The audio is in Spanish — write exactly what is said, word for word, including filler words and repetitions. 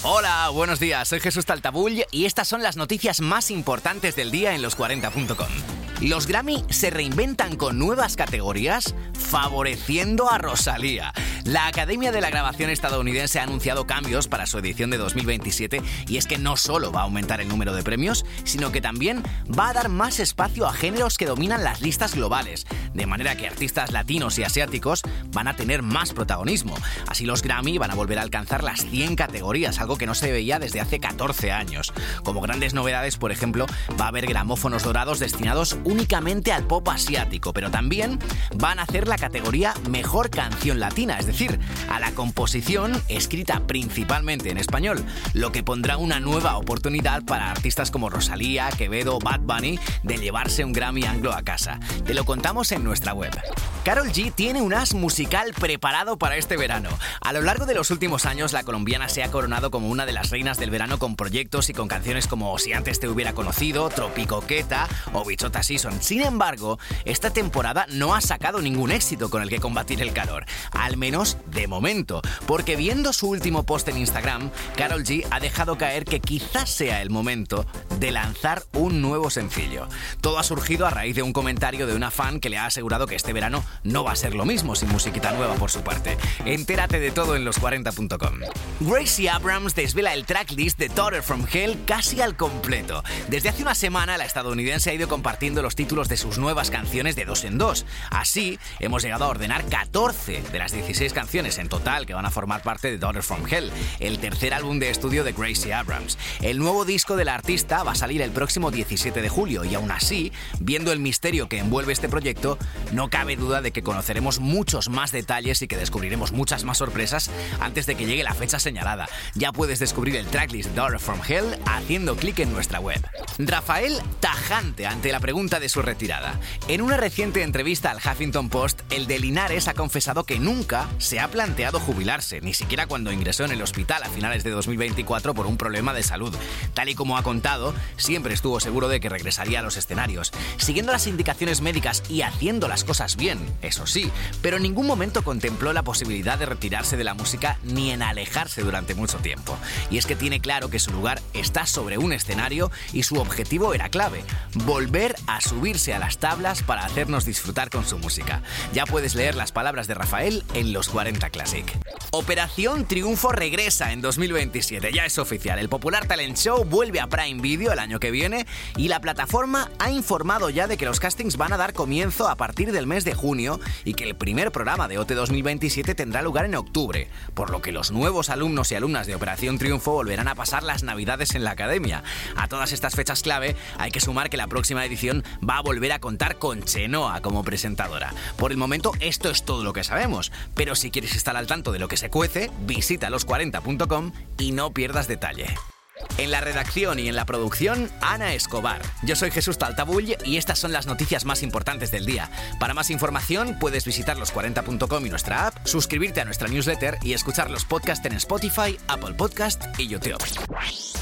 Hola, buenos días, soy Jesús Taltabull y estas son las noticias más importantes del día en los cuarenta punto com. Los Grammy se reinventan con nuevas categorías, favoreciendo a Rosalía. La Academia de la Grabación estadounidense ha anunciado cambios para su edición de dos mil veintisiete y es que no solo va a aumentar el número de premios, sino que también va a dar más espacio a géneros que dominan las listas globales, de manera que artistas latinos y asiáticos van a tener más protagonismo. Así los Grammy van a volver a alcanzar las cien categorías, algo que no se veía desde hace catorce años. Como grandes novedades, por ejemplo, va a haber gramófonos dorados destinados únicamente al pop asiático, pero también van a hacer la categoría Mejor Canción Latina, es decir, a la composición escrita principalmente en español, lo que pondrá una nueva oportunidad para artistas como Rosalía, Quevedo o Bad Bunny de llevarse un Grammy anglo a casa. Te lo contamos en nuestra web. Karol G tiene un as musical preparado para este verano. A lo largo de los últimos años, la colombiana se ha coronado como una de las reinas del verano con proyectos y con canciones como Si antes te hubiera conocido, Tropicoqueta o Bichota Season. Sin embargo, esta temporada no ha sacado ningún éxito con el que combatir el calor, al menos de momento, porque viendo su último post en Instagram, Karol G ha dejado caer que quizás sea el momento de lanzar un nuevo sencillo. Todo ha surgido a raíz de un comentario de una fan que le ha asegurado que este verano no va a ser lo mismo sin musiquita nueva por su parte. Entérate de todo en los cuarenta punto com. Gracie Abrams desvela el tracklist de Daughter from Hell casi al completo. Desde hace una semana, la estadounidense ha ido compartiendo los títulos de sus nuevas canciones de dos en dos. Así, hemos llegado a ordenar catorce de las dieciséis canciones en total que van a formar parte de Daughter from Hell, el tercer álbum de estudio de Gracie Abrams. El nuevo disco de la artista va a salir el próximo diecisiete de julio y aún así, viendo el misterio que envuelve este proyecto, no cabe duda de que conoceremos muchos más detalles y que descubriremos muchas más sorpresas antes de que llegue la fecha señalada. Ya puedes descubrir el tracklist Daughter from Hell haciendo clic en nuestra web. Rafael tajante ante la pregunta de su retirada. En una reciente entrevista al Huffington Post, el de Linares ha confesado que nunca se ha planteado jubilarse, ni siquiera cuando ingresó en el hospital a finales de dos mil veinticuatro por un problema de salud. Tal y como ha contado, siempre estuvo seguro de que regresaría a los escenarios, siguiendo las indicaciones médicas y haciendo las cosas bien, eso sí, pero en ningún momento contempló la posibilidad de retirarse de la música ni en alejarse durante mucho tiempo. Y es que tiene claro que su lugar está sobre un escenario y su objetivo era clave: volver a subirse a las tablas para hacernos disfrutar con su música. Ya puedes leer las palabras de Rafael en los cuarenta Classic. Operación Triunfo regresa en dos mil veintisiete, ya es oficial. El popular talent show vuelve a Prime Video el año que viene y la plataforma ha informado ya de que los castings van a dar comienzo a partir del mes de junio y que el primer programa de O T dos mil veintisiete tendrá lugar en octubre, por lo que los nuevos alumnos y alumnas de Operación Triunfo volverán a pasar las navidades en la academia. A todas estas fechas clave hay que sumar que la próxima edición va a volver a contar con Chenoa como presentadora. Por el momento esto es todo lo que sabemos, pero si quieres estar al tanto de lo que se cuece, visita los cuarenta punto com y no pierdas detalle. En la redacción y en la producción, Ana Escobar. Yo soy Jesús Taltabull y estas son las noticias más importantes del día. Para más información puedes visitar los cuarenta punto com y nuestra app, suscribirte a nuestra newsletter y escuchar los podcasts en Spotify, Apple Podcast y YouTube.